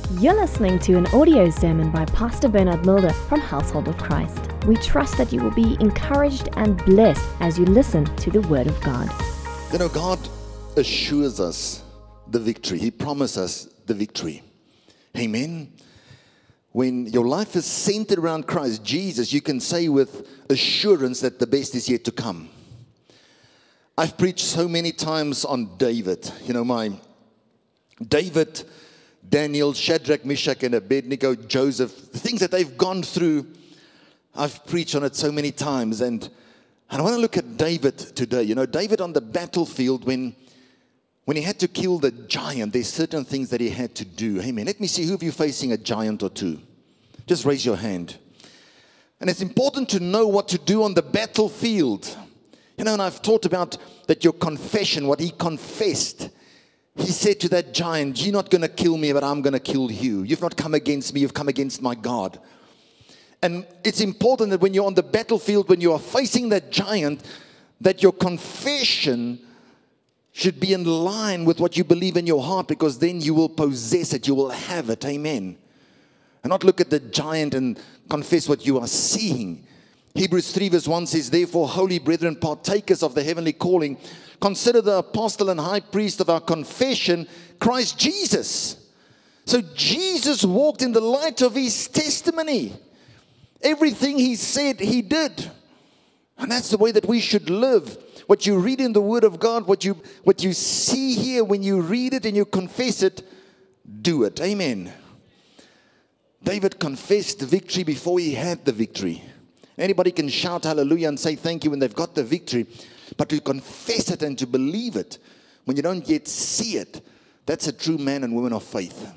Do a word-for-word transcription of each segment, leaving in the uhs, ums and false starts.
You're listening to an audio sermon by Pastor Bernard Mulder from Household of Christ. We trust that you will be encouraged and blessed as you listen to the Word of God. You know, God assures us the victory. He promises us the victory. Amen. When your life is centered around Christ Jesus, you can say with assurance that the best is yet to come. I've preached so many times on David. You know, my David, Daniel, Shadrach, Meshach, and Abednego, Joseph, the things that they've gone through, I've preached on it so many times. And, and I want to look at David today. You know, David on the battlefield, when, when he had to kill the giant, there's certain things that he had to do. Amen. Let me see, who of you facing a giant or two? Just raise your hand. And it's important to know what to do on the battlefield. You know, and I've taught about that your confession, what he confessed. He said to that giant, you're not going to kill me, but I'm going to kill you. You've not come against me, you've come against my God. And it's important that when you're on the battlefield, when you are facing that giant, that your confession should be in line with what you believe in your heart, because then you will possess it, you will have it. Amen. And not look at the giant and confess what you are seeing. Hebrews three verse one says, therefore, holy brethren, partakers of the heavenly calling, consider the apostle and high priest of our confession, Christ Jesus. So Jesus walked in the light of his testimony. Everything he said, he did. And that's the way that we should live. What you read in the Word of God, what you, what you see here, when you read it and you confess it, do it. Amen. David confessed the victory before he had the victory. Anybody can shout hallelujah and say thank you when they've got the victory. But to confess it and to believe it when you don't yet see it, that's a true man and woman of faith.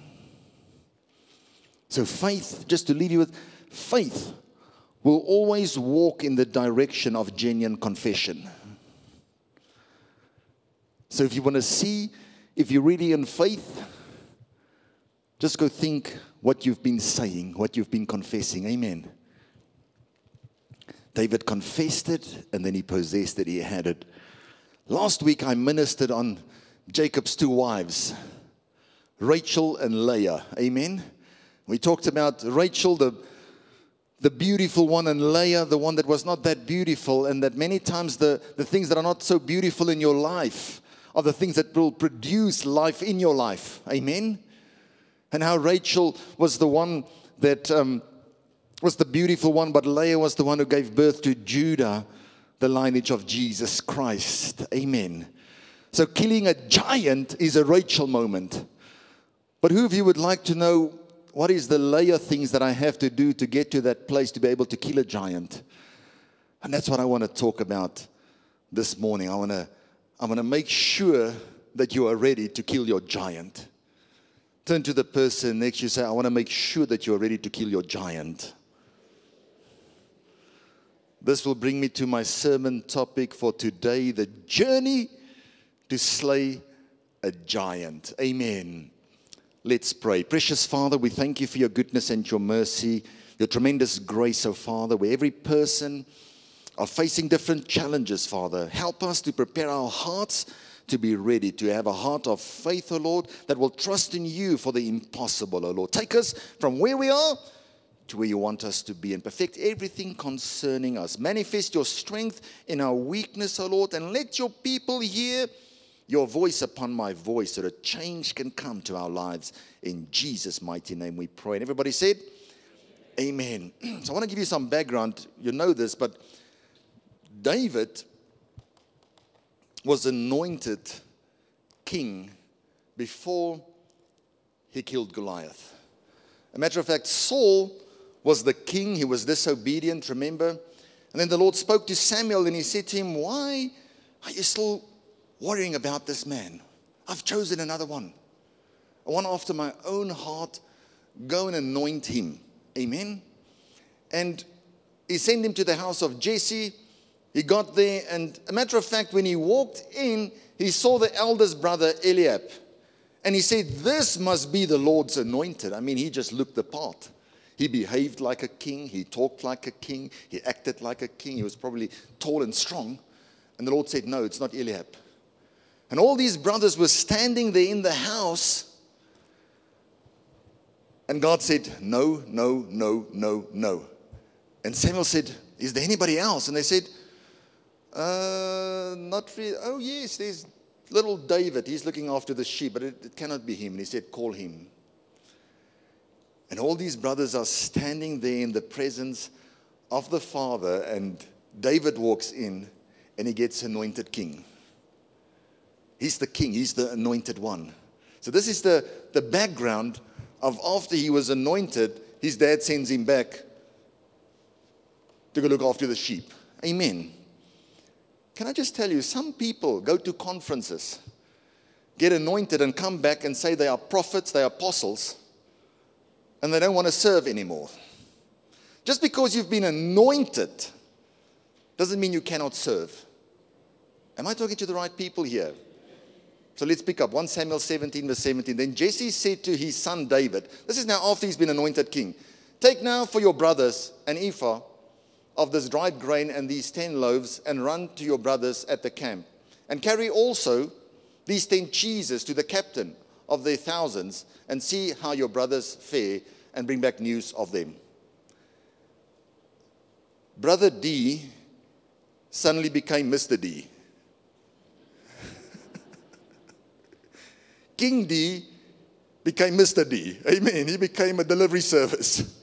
So faith, just to leave you with, faith will always walk in the direction of genuine confession. So if you want to see if you're really in faith, just go think what you've been saying, what you've been confessing. Amen. David confessed it, and then he possessed it, he had it. Last week I ministered on Jacob's two wives, Rachel and Leah. Amen. We talked about Rachel, the, the beautiful one, and Leah, the one that was not that beautiful, and that many times the, the things that are not so beautiful in your life are the things that will produce life in your life. Amen. And how Rachel was the one that... Um, was the beautiful one, but Leah was the one who gave birth to Judah, the lineage of Jesus Christ. Amen. So killing a giant is a Rachel moment. But who of you would like to know what is the Leah things that I have to do to get to that place to be able to kill a giant? And that's what I want to talk about this morning. I want to, I want to make sure that you are ready to kill your giant. Turn to the person next to you and say, I want to make sure that you are ready to kill your giant. This will bring me to my sermon topic for today, the journey to slay a giant. Amen. Let's pray. Precious Father, we thank you for your goodness and your mercy, your tremendous grace, oh Father, where every person are facing different challenges, Father. Help us to prepare our hearts to be ready, to have a heart of faith, oh Lord, that will trust in you for the impossible, oh Lord. Take us from where we are to where you want us to be, and perfect everything concerning us. Manifest your strength in our weakness, O Lord, and let your people hear your voice upon my voice, so that change can come to our lives. In Jesus' mighty name we pray. And everybody said, amen. So I want to give you some background. You know this, but David was anointed king before he killed Goliath. As a matter of fact, Saul was the king. He was disobedient, remember? And then the Lord spoke to Samuel and he said to him, why are you still worrying about this man? I've chosen another one. One after my own heart. Go and anoint him. Amen. And he sent him to the house of Jesse. He got there, and a matter of fact, when he walked in, he saw the eldest brother Eliab. And he said, this must be the Lord's anointed. I mean, he just looked the part. He behaved like a king. He talked like a king. He acted like a king. He was probably tall and strong. And the Lord said, no, it's not Eliab. And all these brothers were standing there in the house. And God said, no, no, no, no, no. And Samuel said, is there anybody else? And they said, uh, not really. Oh, yes, there's little David. He's looking after the sheep, but it, it cannot be him. And he said, call him. And all these brothers are standing there in the presence of the Father, and David walks in, and he gets anointed king. He's the king. He's the anointed one. So this is the, the background of after he was anointed, his dad sends him back to go look after the sheep. Amen. Can I just tell you, some people go to conferences, get anointed, and come back and say they are prophets, they are apostles, and they don't want to serve anymore. Just because you've been anointed doesn't mean you cannot serve. Am I talking to the right people here? So let's pick up First Samuel seventeen, verse seventeen. Then Jesse said to his son David, this is now after he's been anointed king, take now for your brothers an ephah of this dried grain and these ten loaves, and run to your brothers at the camp. And carry also these ten cheeses to the captain of their thousands, and see how your brothers fare, and bring back news of them. Brother D suddenly became Mister D. King D became Mister D. Amen. He became a delivery service.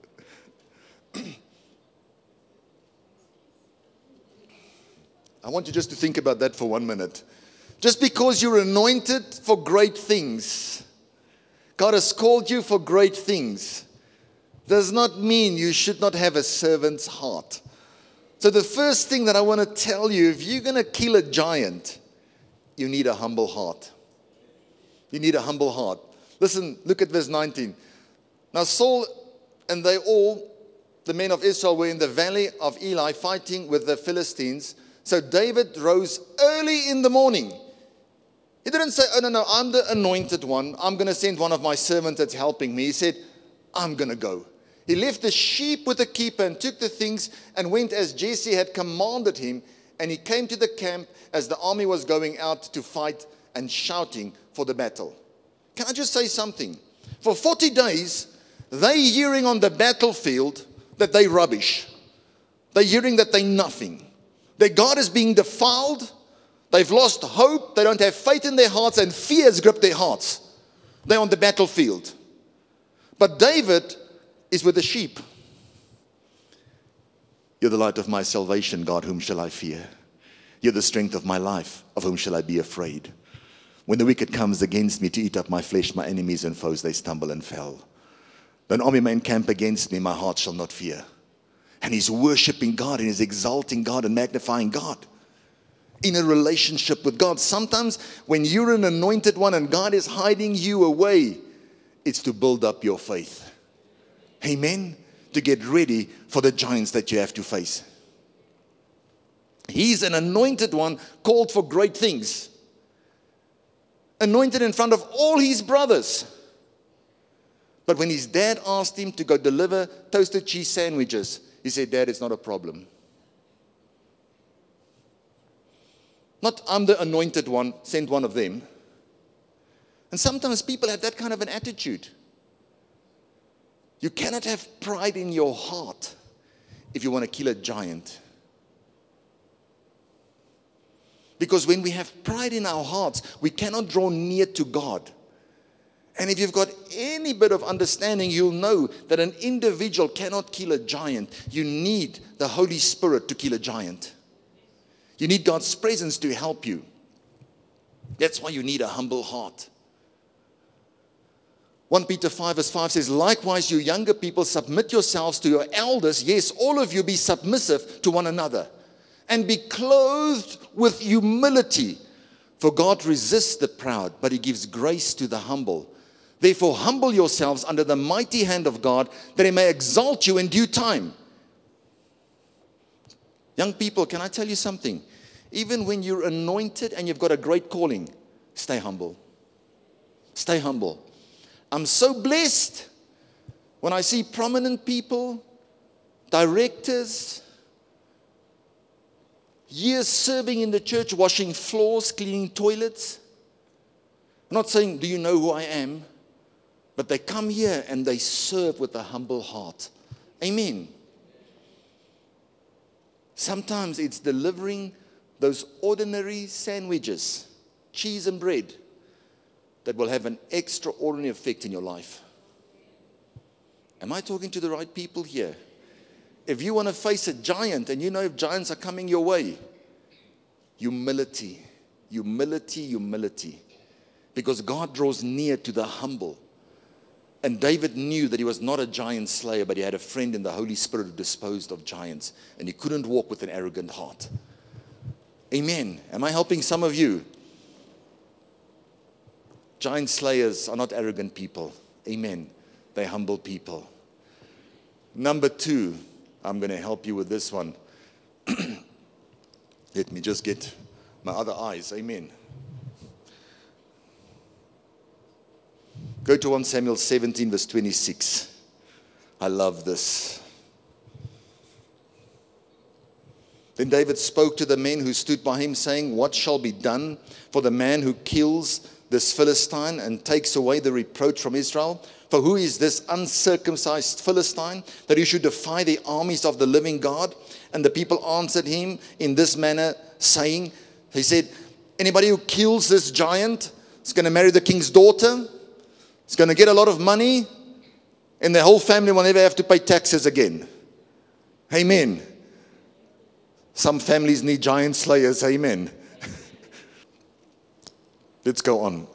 I want you just to think about that for one minute. Just because you're anointed for great things, God has called you for great things, does not mean you should not have a servant's heart. So the first thing that I want to tell you, if you're going to kill a giant, you need a humble heart. You need a humble heart. Listen, look at verse nineteen. Now Saul and they all, the men of Israel, were in the valley of Eli fighting with the Philistines. So David rose early in the morning. He didn't say, oh, no, no, I'm the anointed one. I'm going to send one of my servants that's helping me. He said, I'm going to go. He left the sheep with the keeper and took the things and went as Jesse had commanded him. And he came to the camp as the army was going out to fight and shouting for the battle. Can I just say something? For forty days, they hearing on the battlefield that they rubbish. They're hearing that they nothing. Their God is being defiled. They've lost hope. They don't have faith in their hearts, and fear has gripped their hearts. They're on the battlefield. But David is with the sheep. You're the light of my salvation, God, whom shall I fear? You're the strength of my life, of whom shall I be afraid? When the wicked comes against me to eat up my flesh, my enemies and foes, they stumble and fell. Though an army may encamp against me, my heart shall not fear. And he's worshiping God, and he's exalting God and magnifying God in a relationship with God. Sometimes when you're an anointed one and God is hiding you away, it's to build up your faith. Amen? To get ready for the giants that you have to face. He's an anointed one called for great things. Anointed in front of all his brothers. But when his dad asked him to go deliver toasted cheese sandwiches, he said, Dad, it's not a problem. Not, I'm the anointed one, send one of them. And sometimes people have that kind of an attitude. You cannot have pride in your heart if you want to kill a giant. Because when we have pride in our hearts, we cannot draw near to God. And if you've got any bit of understanding, you'll know that an individual cannot kill a giant. You need the Holy Spirit to kill a giant. You need God's presence to help you. That's why you need a humble heart. First Peter five verse five says, likewise, you younger people, submit yourselves to your elders. Yes, all of you be submissive to one another. And be clothed with humility. For God resists the proud, but he gives grace to the humble. Therefore, humble yourselves under the mighty hand of God, that he may exalt you in due time. Young people, can I tell you something? Even when you're anointed and you've got a great calling, stay humble. Stay humble. I'm so blessed when I see prominent people, directors, years serving in the church, washing floors, cleaning toilets. I'm not saying, do you know who I am? But they come here and they serve with a humble heart. Amen. Sometimes it's delivering those ordinary sandwiches, cheese and bread, that will have an extraordinary effect in your life. Am I talking to the right people here? If you want to face a giant and you know if giants are coming your way, humility, humility, humility. Because God draws near to the humble. And David knew that he was not a giant slayer, but he had a friend in the Holy Spirit who disposed of giants. And he couldn't walk with an arrogant heart. Amen. Am I helping some of you? Giant slayers are not arrogant people. Amen. They're humble people. Number two, I'm going to help you with this one. Let me just get my other eyes. Amen. Go to First Samuel seventeen, verse twenty-six. I love this. Then David spoke to the men who stood by him, saying, what shall be done for the man who kills this Philistine and takes away the reproach from Israel? For who is this uncircumcised Philistine, that he should defy the armies of the living God? And the people answered him in this manner, saying, he said, anybody who kills this giant is going to marry the king's daughter. He's going to get a lot of money, and their whole family will never have to pay taxes again. Amen. Some families need giant slayers. Amen. Let's go on.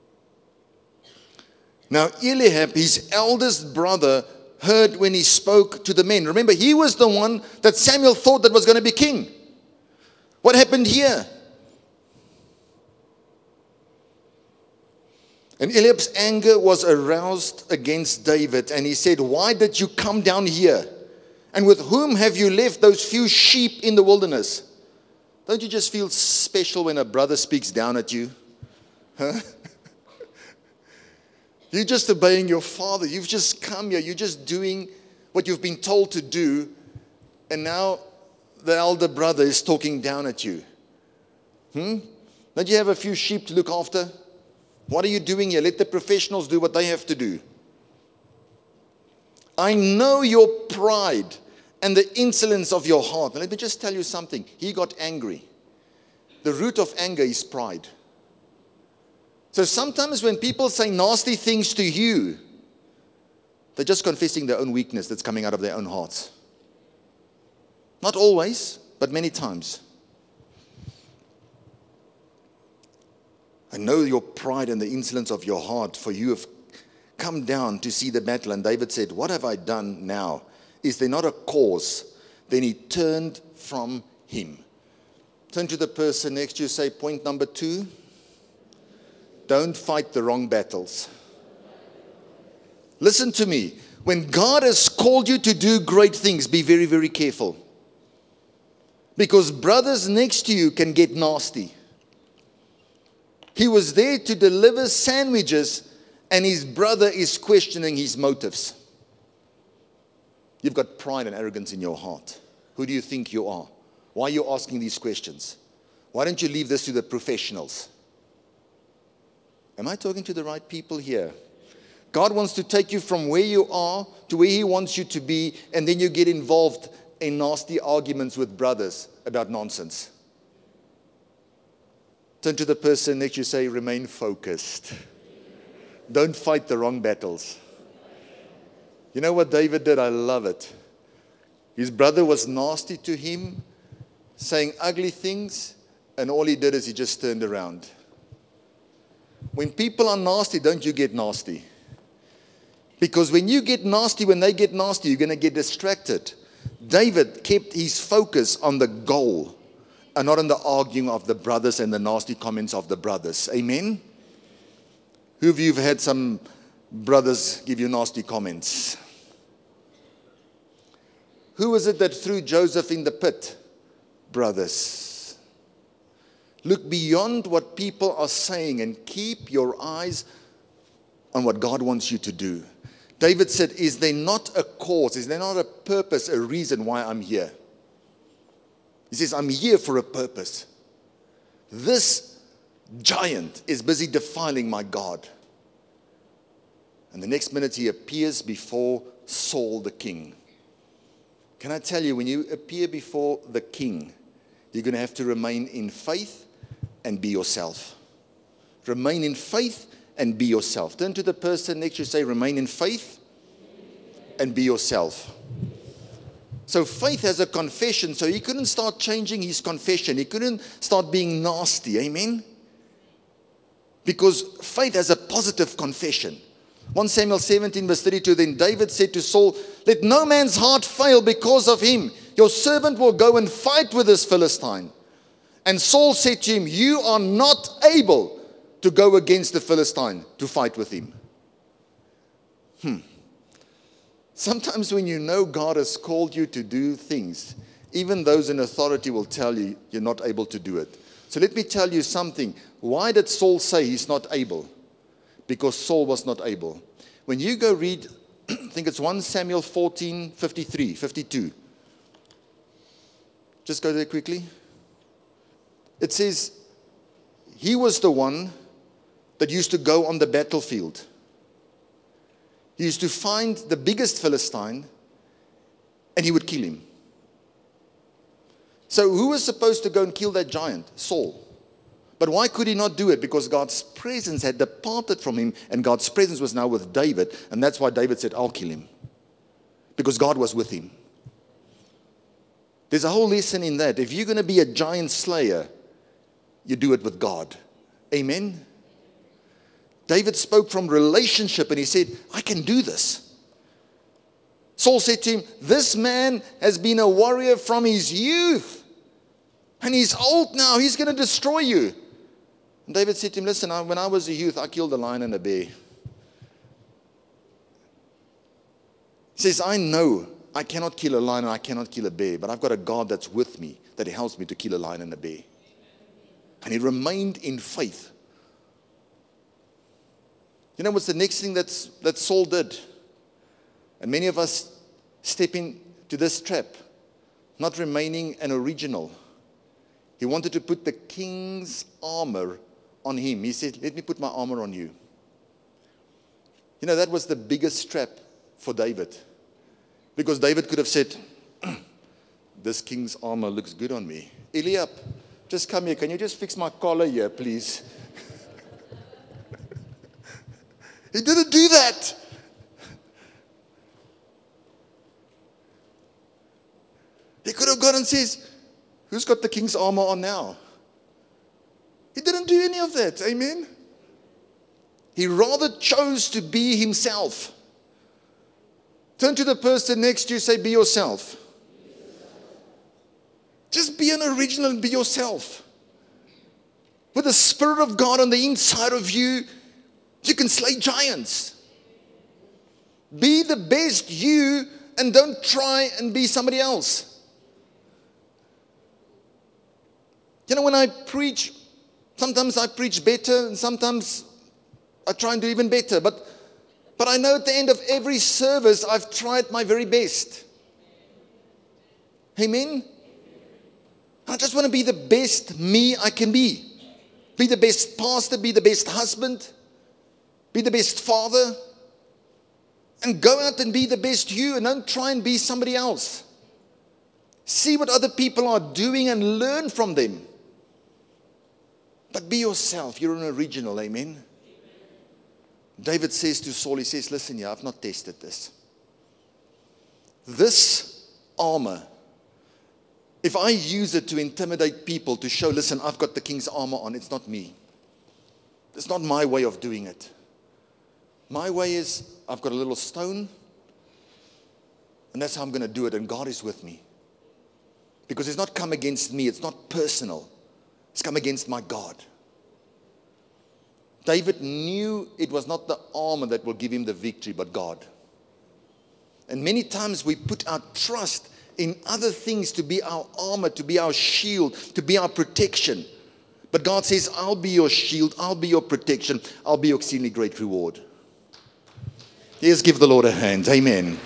Now, Eliab, his eldest brother, heard when he spoke to the men. Remember, he was the one that Samuel thought that was going to be king. What happened here? And Eliab's anger was aroused against David, and he said, why did you come down here? And with whom have you left those few sheep in the wilderness? Don't you just feel special when a brother speaks down at you? Huh? You're just obeying your father. You've just come here. You're just doing what you've been told to do. And now the elder brother is talking down at you. Hmm? Don't you have a few sheep to look after? What are you doing here? Let the professionals do what they have to do. I know your pride and the insolence of your heart. And let me just tell you something. He got angry. The root of anger is pride. So sometimes when people say nasty things to you, they're just confessing their own weakness that's coming out of their own hearts. Not always, but many times. I know your pride and the insolence of your heart, for you have come down to see the battle. And David said, what have I done now? Is there not a cause? Then he turned from him. Turn to the person next to you, say, point number two. Don't fight the wrong battles. Listen to me. When God has called you to do great things, be very, very careful. Because brothers next to you can get nasty. He was there to deliver sandwiches, and his brother is questioning his motives. You've got pride and arrogance in your heart. Who do you think you are? Why are you asking these questions? Why don't you leave this to the professionals? Am I talking to the right people here? God wants to take you from where you are to where he wants you to be, and then you get involved in nasty arguments with brothers about nonsense. Turn to the person next to you, say, remain focused. Don't fight the wrong battles. You know what David did? I love it. His brother was nasty to him, saying ugly things, and all he did is he just turned around. When people are nasty, don't you get nasty. Because when you get nasty, when they get nasty, you're going to get distracted. David kept his focus on the goal and not on the arguing of the brothers and the nasty comments of the brothers. Amen? Who of you have had some brothers give you nasty comments? Who was it that threw Joseph in the pit? Brothers. Look beyond what people are saying and keep your eyes on what God wants you to do. David said, is there not a cause? Is there not a purpose, a reason why I'm here? He says, I'm here for a purpose. This giant is busy defiling my God. And the next minute he appears before Saul the king. Can I tell you, when you appear before the king, you're going to have to remain in faith and be yourself. Remain in faith and be yourself. Turn to the person next to you, say, remain in faith and be yourself. So faith has a confession, so he couldn't start changing his confession. He couldn't start being nasty, amen? Because faith has a positive confession. First Samuel seventeen verse thirty-two, then David said to Saul, let no man's heart fail because of him. Your servant will go and fight with this Philistine. And Saul said to him, you are not able to go against the Philistine to fight with him. Hmm. Sometimes when you know God has called you to do things, even those in authority will tell you you're not able to do it. So let me tell you something. Why did Saul say he's not able? Because Saul was not able. When you go read, I think it's First Samuel fourteen, fifty-three, fifty-two. Just go there quickly. It says, he was the one that used to go on the battlefield. He used to find the biggest Philistine and he would kill him. So who was supposed to go and kill that giant? Saul. But why could he not do it? Because God's presence had departed from him, and God's presence was now with David, and that's why David said, I'll kill him. Because God was with him. There's a whole lesson in that. If you're going to be a giant slayer, you do it with God. Amen? David spoke from relationship, and he said, I can do this. Saul said to him, this man has been a warrior from his youth, and he's old now. He's going to destroy you. And David said to him, listen, I, when I was a youth, I killed a lion and a bear. He says, I know I cannot kill a lion and I cannot kill a bear, but I've got a God that's with me that helps me to kill a lion and a bear. And he remained in faith. You know what's the next thing that's, that Saul did? And many of us step into this trap, not remaining an original. He wanted to put the king's armor on him. He said, let me put my armor on you. You know, that was the biggest trap for David. Because David could have said, this king's armor looks good on me. Eliab, just come here. Can you just fix my collar here, please? He didn't do that. He could have gone and says, who's got the king's armor on now? He didn't do any of that. Amen. He rather chose to be himself. Turn to the person next to you, say, be yourself. Just be an original and be yourself. With the Spirit of God on the inside of you, you can slay giants. Be the best you and don't try and be somebody else. You know, when I preach, sometimes I preach better and sometimes I try and do even better. But, but I know at the end of every service, I've tried my very best. Amen? I just want to be the best me I can be. Be the best pastor, be the best husband, be the best father. And go out and be the best you and don't try and be somebody else. See what other people are doing and learn from them. But be yourself. You're an original. Amen. David says to Saul, he says, listen here, I've not tested this. This armor, if I use it to intimidate people, to show, listen, I've got the king's armor on, it's not me. It's not my way of doing it. My way is, I've got a little stone, and that's how I'm going to do it, and God is with me. Because it's not come against me, it's not personal. It's come against my God. David knew it was not the armor that will give him the victory, but God. And many times we put our trust in other things to be our armor, to be our shield, to be our protection. But God says, I'll be your shield, I'll be your protection, I'll be your exceedingly great reward. Let's give the Lord a hand. Amen.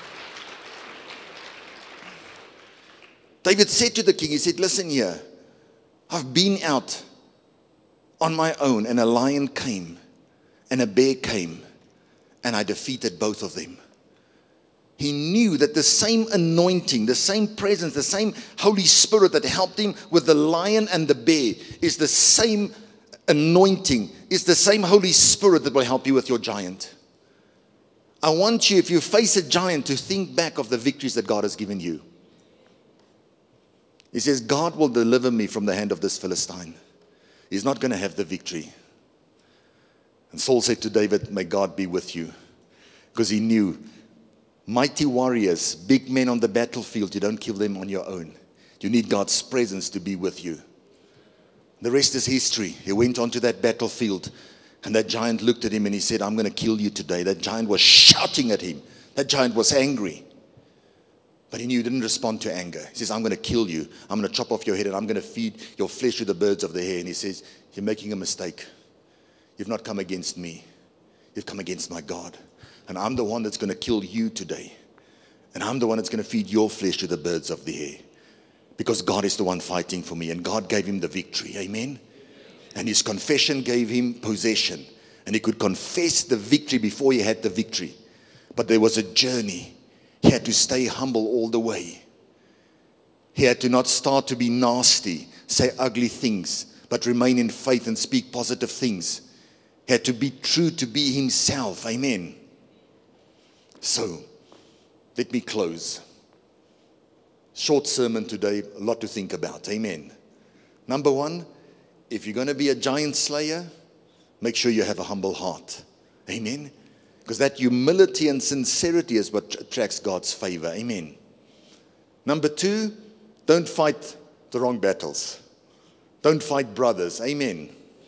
David said to the king, he said, listen here, I've been out on my own, and a lion came, and a bear came, and I defeated both of them. He knew that the same anointing, the same presence, the same Holy Spirit that helped him with the lion and the bear is the same anointing, is the same Holy Spirit that will help you with your giant. I want you, if you face a giant, to think back of the victories that God has given you. He says, God will deliver me from the hand of this Philistine. He's not going to have the victory. And Saul said to David, may God be with you. Because he knew, mighty warriors, big men on the battlefield, you don't kill them on your own. You need God's presence to be with you. The rest is history. He went onto that battlefield, and that giant looked at him and he said, I'm going to kill you today. That giant was shouting at him. That giant was angry. But he knew he didn't respond to anger. He says, I'm going to kill you. I'm going to chop off your head and I'm going to feed your flesh to the birds of the air. And he says, you're making a mistake. You've not come against me. You've come against my God. And I'm the one that's going to kill you today. And I'm the one that's going to feed your flesh to the birds of the air. Because God is the one fighting for me. And God gave him the victory. Amen. And his confession gave him possession. And he could confess the victory before he had the victory. But there was a journey. He had to stay humble all the way. He had to not start to be nasty, say ugly things, but remain in faith and speak positive things. He had to be true to be himself. Amen. So, let me close. Short sermon today, a lot to think about. Amen. Number one, if you're going to be a giant slayer, make sure you have a humble heart. Amen. Because that humility and sincerity is what attracts God's favor. Amen. Number two, don't fight the wrong battles. Don't fight brothers. Amen.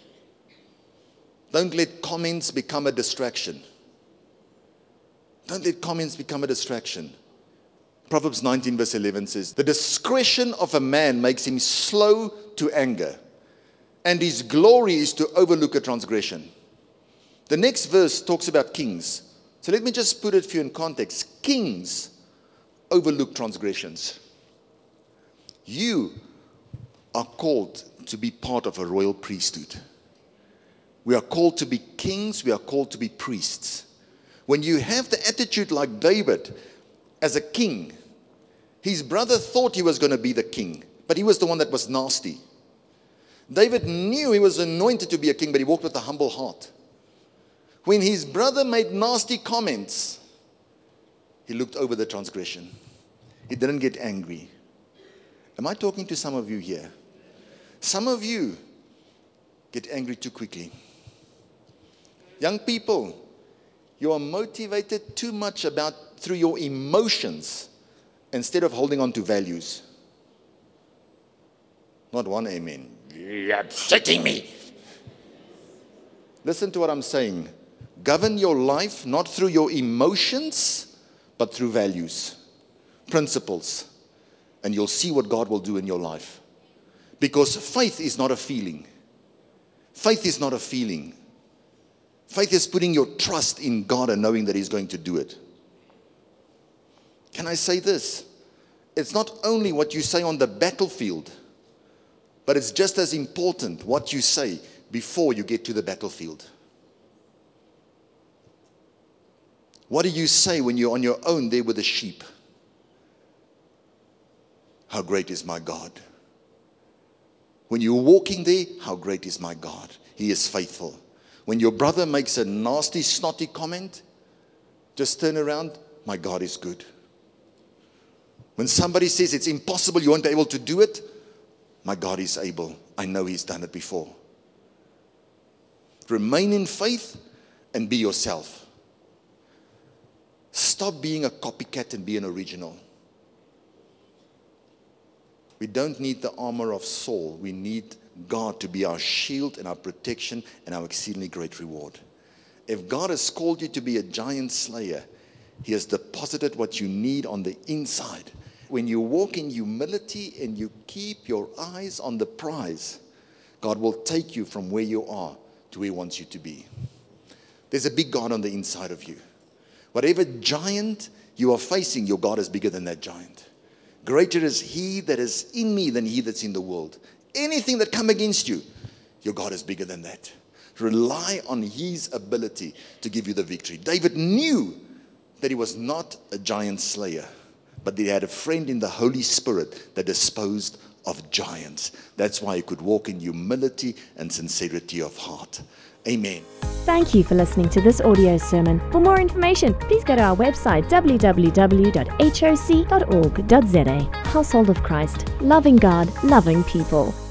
Don't let comments become a distraction. Don't let comments become a distraction. Proverbs nineteen verse eleven says, the discretion of a man makes him slow to anger, and his glory is to overlook a transgression. The next verse talks about kings. So let me just put it for you in context. Kings overlook transgressions. You are called to be part of a royal priesthood. We are called to be kings. We are called to be priests. When you have the attitude like David as a king, his brother thought he was going to be the king, but he was the one that was nasty. David knew he was anointed to be a king, but he walked with a humble heart. When his brother made nasty comments, he looked over the transgression. He didn't get angry. Am I talking to some of you here? Some of you get angry too quickly. Young people, you are motivated too much about through your emotions instead of holding on to values. Not one amen. You're upsetting me. Listen to what I'm saying. Govern your life not through your emotions, but through values, principles. And you'll see what God will do in your life. Because faith is not a feeling. Faith is not a feeling. Faith is putting your trust in God and knowing that He's going to do it. Can I say this? It's not only what you say on the battlefield, but it's just as important what you say before you get to the battlefield. What do you say when you're on your own there with the sheep? How great is my God? When you're walking there, how great is my God? He is faithful. When your brother makes a nasty, snotty comment, just turn around, my God is good. When somebody says it's impossible, you won't be able to do it, my God is able. I know He's done it before. Remain in faith and be yourself. Stop being a copycat and be an original. We don't need the armor of Saul. We need God to be our shield and our protection and our exceedingly great reward. If God has called you to be a giant slayer, He has deposited what you need on the inside. When you walk in humility and you keep your eyes on the prize, God will take you from where you are to where He wants you to be. There's a big God on the inside of you. Whatever giant you are facing, your God is bigger than that giant. Greater is He that is in me than he that's in the world. Anything that come against you, your God is bigger than that. Rely on his ability to give you the victory. David knew that he was not a giant slayer, but he had a friend in the Holy Spirit that disposed of giants. That's why he could walk in humility and sincerity of heart. Amen. Thank you for listening to this audio sermon. For more information, please go to our website w w w dot h o c dot org dot z a. Household of Christ, loving God, loving people.